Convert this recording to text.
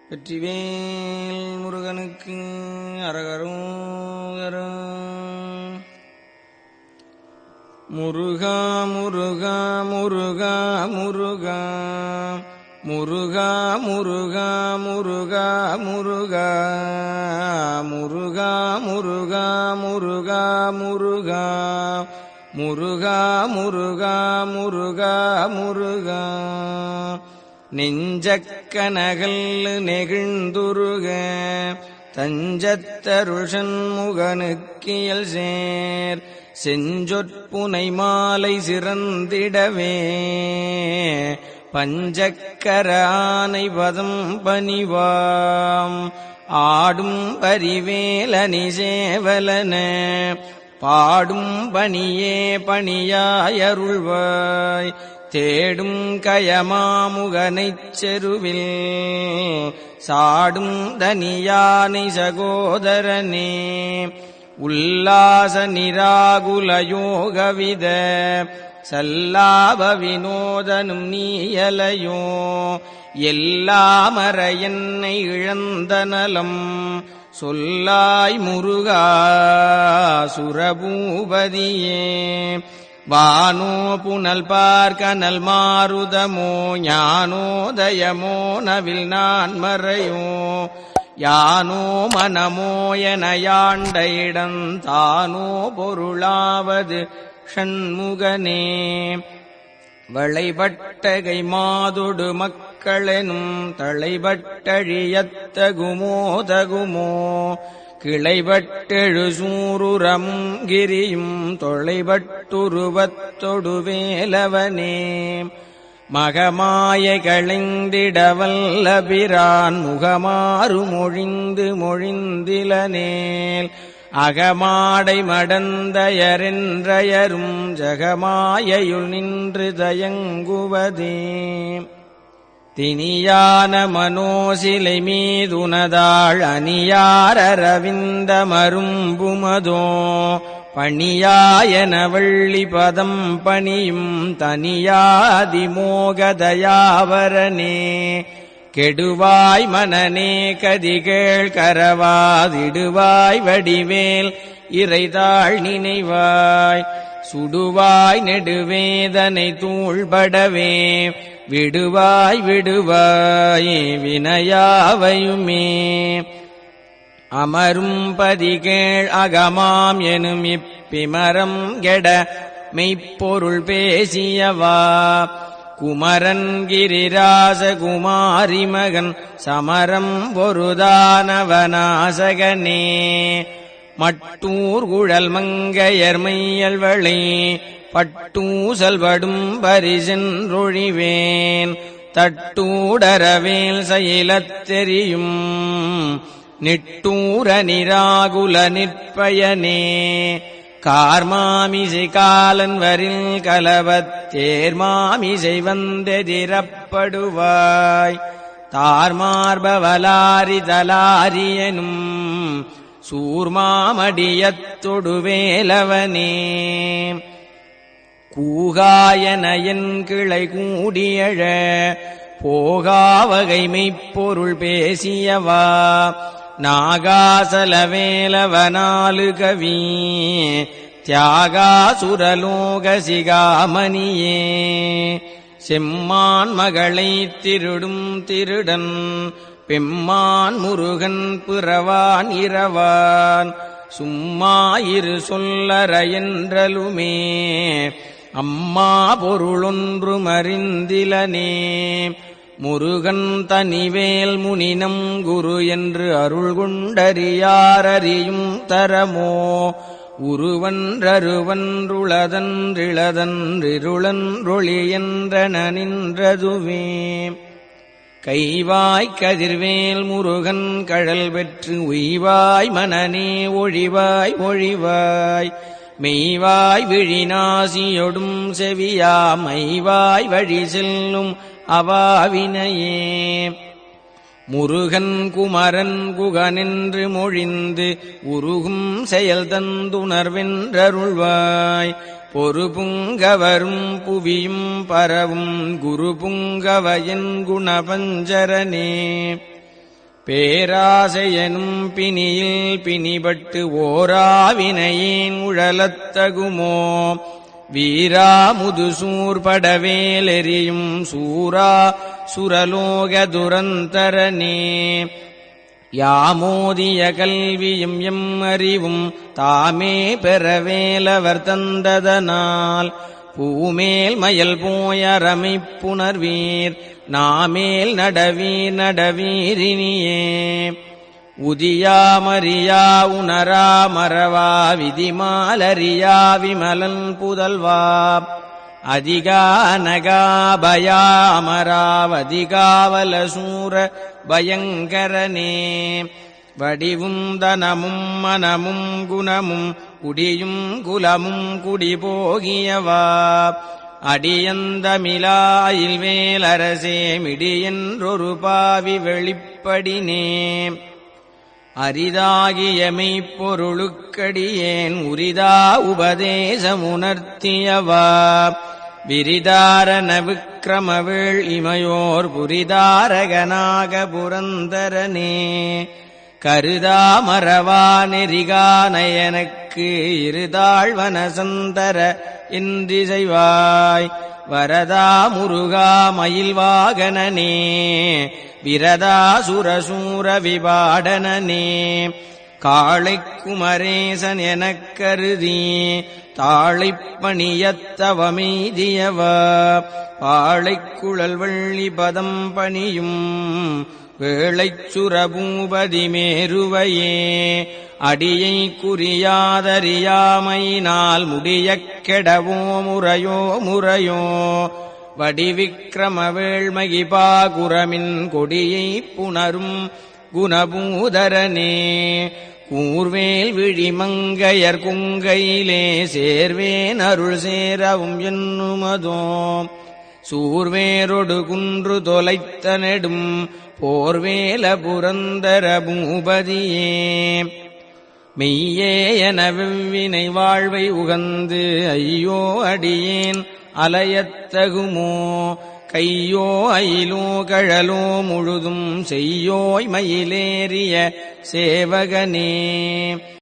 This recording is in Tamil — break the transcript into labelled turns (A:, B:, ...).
A: வெற்றிவேல் முருகனுக்கு அரகரோகரா. முருகா முருகா முருகா முருகா முருகா முருகா முருகா முருகா முருகா முருகா முருகா முருகா முருகா முருகா முருகா முருகா. நெஞ்சக்கனகல் நெகிழ்ந்துருக தஞ்சத்தருஷன் முகனுக்கியல் சேர் செஞ்சொற்புனை மாலை சிறந்திடவே பஞ்சக்கரானை பதம் பணிவாம் ஆடும் பரிவேலனி சேவலன பாடும் பணியே பணியாயருள்வாய் தேடும் கயமாமுகனைச் செருவில் சாடும் தனியானை சகோதரனே உல்லாச நிராகுல யோகவித சல்லாப வினோதனும் நீயலையோ எல்லாமற என்னை இழந்த நலம் சொல்லாய் முருகா சுரபூபதியே. வானோ புனல் பார்க்கனல் மாருதமோ ஞானோதயமோ நவில் நான் மறையோ யானோ மனமோ என யாண்ட இடம் தானோ பொருளாவது ஷண்முகனே. வளைபட்டகை மாதொடு மக்களெனும் தளைபட்டழியத்தகுமோ தகுமோ கிளைபட்டெழு சூருரமும் கிரியும் தொலைபட்டுருவத்தொடு வேலவனே. மகமாய களைந்திடவல்லபிரான் முகமாறு மொழிந்து மொழிந்திலனேல் அகமாடை மடந்தயரென்றயரும் ஜகமாயையுள் நின்று தயங்குவதே. தினியான மனோசிலை மீதுனதாள் அணியாரரவிந்த மரும்புமதோ பணியாயன வள்ளி பதம் பணியும் தனியாதிமோகதயாவரனே. கெடுவாய் மனநே கதிகேள் கரவாதிடுவாய் வடிவேல் இறைதாள் நினைவாய் சுடுவாய் நெடுவேதனை தூள்படவே விடுவாய் விடுவாய் வினையாவையுமே. அமரும் பதிகேள் அகமாம் எனும் இப்பிமரம் கெட மெய்ப்பொருள் பேசியவா குமரன் கிரிராச குமாரி மகன் சமரம் பொருதானவனாசகனே. மட்டூர் குழல் மங்கையர் மையல்வளை பட்டூசல்படும் பரிசென்றொழிவேன் தட்டூடரவேல் செயலத்தெரியும் நிட்டூர நிராகுல நிற்பயனே. கார்மாமிசை காலன் வரில் கலவத் தேர்மாமிசை வந்தெதிரப்படுவாய் தார்மார்பவலாரி தலாரியனும் சூர்மாமடியத்தொடு வேலவனே. கூகாயன என் கிளை கூடியழ போகாவகை மெய்ப்பொருள் பேசியவா நாகாசலவேலவனாலு கவி தியாகாசுரலோக சிகாமணியே. செம்மான் மகளை திருடும் திருடன் பெம்மான் முருகன் பிறவான் இரவான் சும்மாயிரு சொல்லற என்றலுமே அம்மா பொருளொன்று மறிந்திலனே. முருகன் தனிவேல் முனினம் குரு என்று அருள் கொண்டறியாரறியும் தரமோ உருவன்றருவன்றுளதன்றிளதன்றிருளன்றொளி என்றன நின்றதுவே. கைவாய் கதிர்வேல் முருகன் கழல் பெற்று உய்வாய் மனநே ஒழிவாய் ஒழிவாய் மெய்வாய் விழிநாசியொடும் செவியா மைவாய் வழி செல்லும் அவாவினையே. முருகன் குமரன் குகனென்று மொழிந்து உருகும் செயல் தந்துணர்வென்றருள்வாய் பொறுபுங்கவரும் புவியும் பரவும் குரு புங்கவயன் குணபஞ்சரனே. பேராசையனும் பிணியில் பிணிபட்டு ஓராவினையேன் உழலத்தகுமோ வீரா முதுசூர் படவேலெறியும் சூரா சுரலோக துரந்தரனே யாமோதிய கல்வியும் எம் அறிவும் தாமே பெறவேலவர் தந்ததனால் பூமேல் மயல் போயரமைப்புணர்வீர் நாமேல் நடவீர் நடவீரினியே உதியாமறியா உணரா மறவா விதிமாலறியா விமலன் புதல்வா அதிகா நகாபயா அமராவதிகாவலசூர பயங்கரனே வடிவும் தனமும் மனமும் குணமும் குடியும் குலமும் குடிபோகியவா அடியந்தமிலாயில் வேலரசே மிடியென்றொரு பாவி வெளிப்படினே அரிதாகிய மெய்ப்பொருளுக்கடியேன் உரிதா உபதேசமுணர்த்தியவா விரிதாரண விக்கிரமவேள் இமையோர் புரிதாரகனாக புரந்தரனே கருதா மறவா நெறிகானயனக்கு இருதாழ்வனசந்தர என்றிசைவாய் வரதா முருகா மயில்வாகனனே விரதா சுரசூர விபாடனனே காளைக் குமரேசன் எனக் கருதி தாளைப் பணியத்தவமெய்தியவா பாளைக் குழல் வள்ளி பதம் பணியும் வேளைச் சுரபூபதி மேருவையே அடியை குறியாதறியாமையினால் முடியக் கெடவோ முறையோ முறையோ வடிவிக்கிரம வேள்மகிபா குரமின் கொடியைப் புணரும் குணபூதரனே கூர்வேல் விழிமங்கையர் குங்கையிலே சேர்வேன் அருள் சேரவும் என்னுமதோ சூர்வேரொடு குன்று தொலைத்த நெடும் போர்வேல புரந்தர பூபதியே மெய்யே என வெவ்வினை வாழ்வை உகந்து ஐயோ அடியேன் அலையத்தகுமோ கையோ அயிலோ கழலோ முழுதும் செய்யோய் மயிலேறிய சேவகனே